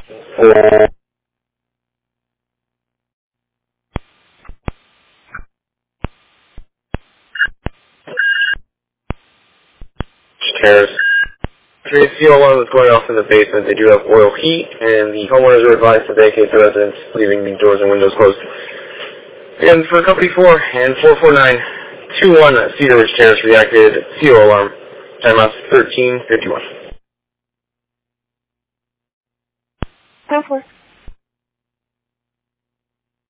4 Terrace. The CO alarm is going off in the basement. They do have oil heat, and the homeowners are advised to vacate the residence, leaving the doors and windows closed. And for Company 4 and 44921 Cedar Ridge Terrace reactivated CO alarm. Timeout 13:51. 10-4.